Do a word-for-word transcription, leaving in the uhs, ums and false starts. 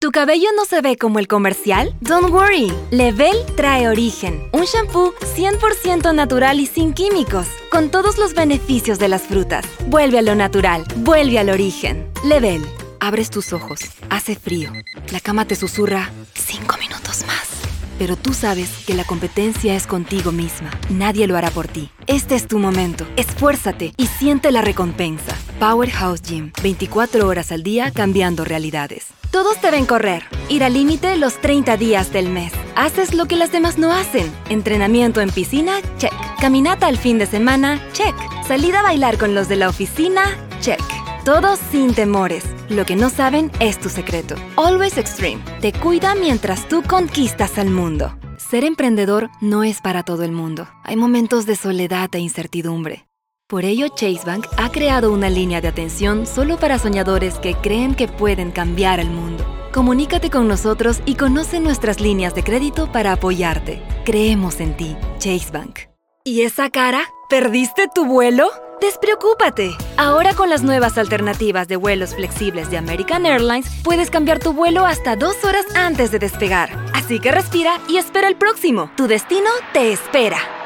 ¿Tu cabello no se ve como el comercial? Don't worry, Level trae Origen, un shampoo cien por ciento natural y sin químicos, con todos los beneficios de las frutas. Vuelve a lo natural, vuelve al origen. Level. Abres tus ojos, hace frío, la cama te susurra cinco minutos más. Pero tú sabes que la competencia es contigo misma. Nadie lo hará por ti. Este es tu momento. Esfuérzate y siente la recompensa. Powerhouse Gym. veinticuatro horas al día cambiando realidades. Todos deben correr. Ir al límite los treinta días del mes. Haces lo que las demás no hacen. Entrenamiento en piscina, check. Caminata al fin de semana, check. Salida a bailar con los de la oficina, check. Todos sin temores. Lo que no saben es tu secreto. Always Extreme. Te cuida mientras tú conquistas al mundo. Ser emprendedor no es para todo el mundo. Hay momentos de soledad e incertidumbre. Por ello, Chase Bank ha creado una línea de atención solo para soñadores que creen que pueden cambiar el mundo. Comunícate con nosotros y conoce nuestras líneas de crédito para apoyarte. Creemos en ti, Chase Bank. ¿Y esa cara? ¿Perdiste tu vuelo? ¡Despreocúpate! Ahora con las nuevas alternativas de vuelos flexibles de American Airlines, puedes cambiar tu vuelo hasta dos horas antes de despegar. Así que respira y espera el próximo. Tu destino te espera.